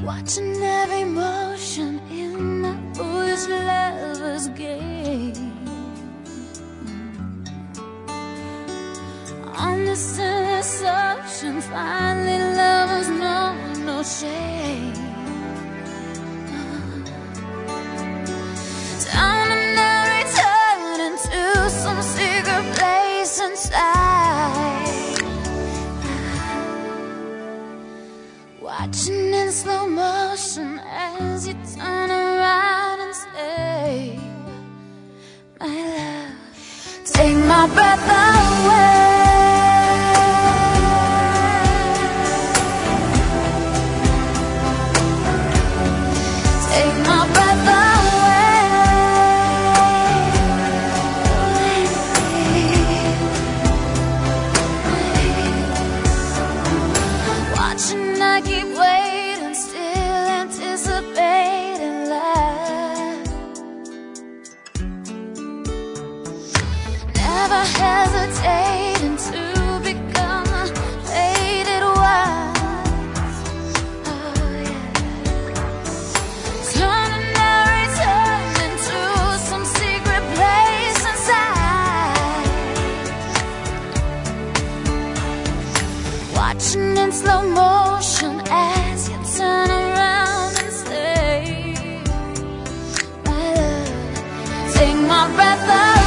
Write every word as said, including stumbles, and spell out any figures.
watching every motion in the foolish lover's game. On this endless ocean, finally lovers know no shame. Down and I return into some secret place inside, watching in slow motion as you turn around and say, my love, take my breath away. Take my breath away. Watching, I keep waiting, still anticipating love. Never hesitating to become a faded one. Oh yeah. Turning every turn into some secret place inside, watching in slow motion as you turn around and say, my love, take my breath away.